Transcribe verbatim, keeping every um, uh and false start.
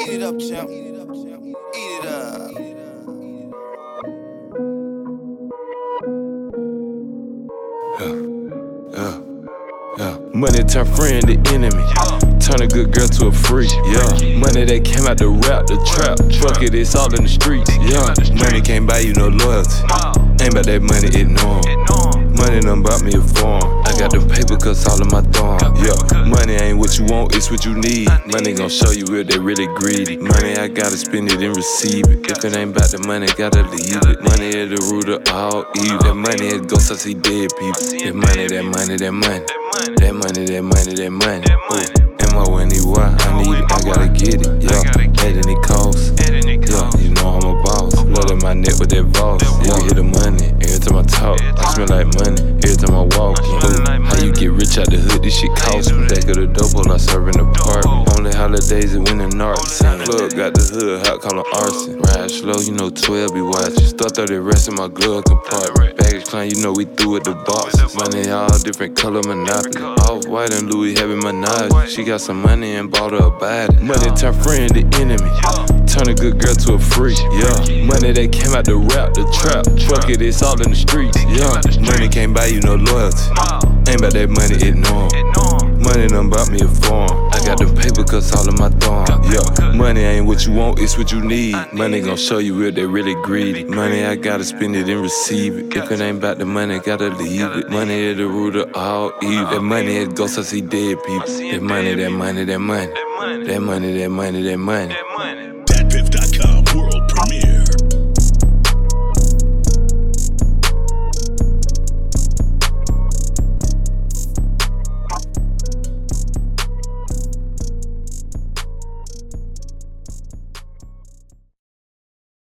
Eat it up, champ. Eat it up, champ. Eat it up. Yeah, yeah, yeah. Money turn friend to enemy. Turn a good girl to a freak. Yeah. Money that came out the rap, the trap. Fuck it, it's all in the streets. Yeah. Money can't buy you no loyalty. Ain't about that money, ignore 'em. Money done bought me a farm. I got them paper cuts all in my thumb. Yeah. Money ain't what you want, it's what you need. Money gon' show you if they really greedy. Money, I gotta spend it and receive it. If it ain't about the money, gotta leave it. Money is the root of all evil. That money is ghosts, I see dead people. That money, that money, that money. That money, that money, that money. Ooh. M O N E Y, I need it, I gotta get it. Yeah. At any cost. Yeah, you know I'm a boss. Flooding my neck with that boss. Yeah, I hear the money every time I talk. I smell like money every time I walk. Ooh, how you get rich out the hood? This shit cost me. Back of the double, I serve in the park. Only holidays and when the narc scene. Plug got the hood, hot call 'em arson. Ride slow, you know twelve be watching. Start thirty rest in my glove compartment. Baggage claim, you know we threw at the box. Money all different color monopoly. Off white and Louis having Minaj. She got some money and bought her a body. Money turn friend to enemy. Turn a good girl to a freak. Yeah. Money that came out the rap, the trap. Fuck it, it's all in the streets. Yeah. Money can't buy you no loyalty. Ain't about that money, ignore 'em. Money done bought me a farm. I got them paper cuts all in my thumb. Yeah. Money ain't what you want, it's what you need. Money gon' show you if they really greedy. Money, I gotta spend it and receive it. If it ain't about the money, gotta leave it. Money is the root of all evil. That money is ghosts, I see dead people. That money, that money, that money. That money, that money, that money.